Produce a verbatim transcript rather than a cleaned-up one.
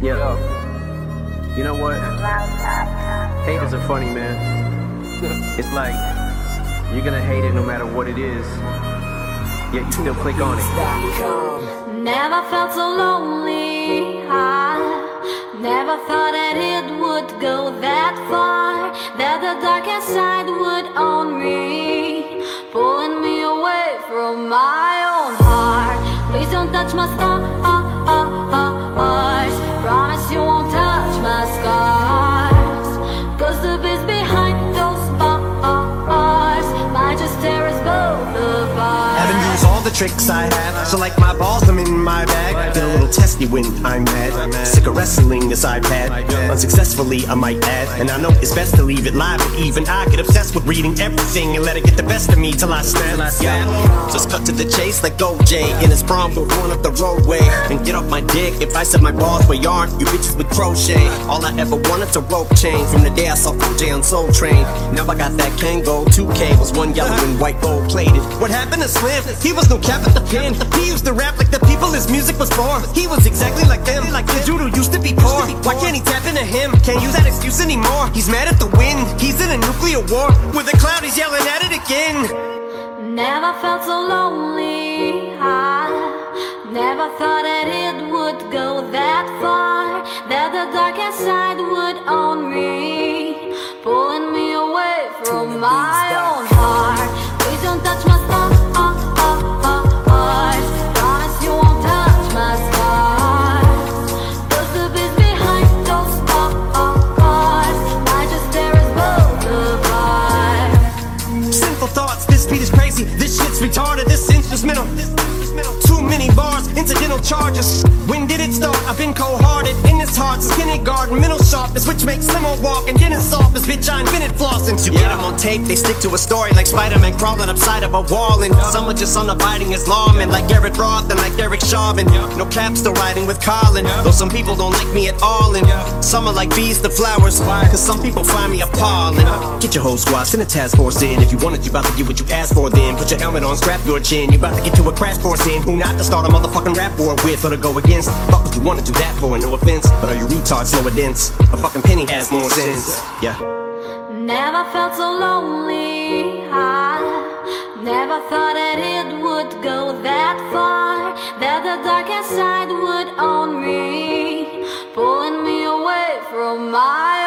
Yeah. You know what? Haters are funny, man. It's like you're gonna hate it no matter what it is, yet you still click on it. Never felt so lonely. I never thought that it would go that far, that the darkest side would own me, pulling me away from my own heart. Please don't touch my stars. Promise you won't touch my scars, 'cause the beast behind those bars might just tear us both apart. Haven't used all the tricks I have, so like my balls, I'm in my bag. Get a little testy when I'm mad. Sick of wrestling this I've had, unsuccessfully I might add. And I know it's best to leave it live, but even I get obsessed with reading everything and let it get the best of me till I snap. Yeah. Just cut to the chase like O J in his prom, go going up the roadway and get off my dick. If I said my balls were yarn, you bitches would crochet. All I ever wanted a rope chain from the day I saw O J on Soul Train. Now I got that Kango, two K was one yellow and white gold plated. What happened to Slim? He was no cap at the pen. He used to rap like the people his music was for. He was exactly like them, like the dude who used to be poor. Why can't he tap into him? Can't use that excuse anymore. He's mad at the wind, he's in a nuclear war. With a cloud, he's yelling at it again. Never felt so lonely. I never thought that it would go that far, that the darkest side would own me, pulling me away from my own heart. Please don't touch my stars. Promise you won't touch my scars, 'cause the beast behind those bars might just tear us both apart. Simple thoughts, this beat is crazy. This shit's retarded, this instrumental. Too many bars, incidental charges. When did it start? I've been cold-hearted in this heart since kindergarten. Mental sharpness, which makes limo walk and gin softness. Bitch, I invented flossing. You get them on tape, they stick to a story like Spider-Man crawling upside of a wall. And someone just on the biting his lawman, like Garrett Roth and like Eric Chauvin. No cap, still riding with Colin, though some people don't like me at all. And some are like bees to flowers, 'cause some people find me appalling. Get your whole squad, send a task force in. If you want it, you about to get what you asked for then. Put your helmet on, strap your chin. You about to get to a crash course in who not to start a motherfucking rap war with or to go against. Fuck what you wanna do that for, no offense, but are you retards slow and dense? A fucking penny has more sense. Yeah. Never felt so lonely. I never thought that it would go that far, that the darkest side would own me, pulling me away from my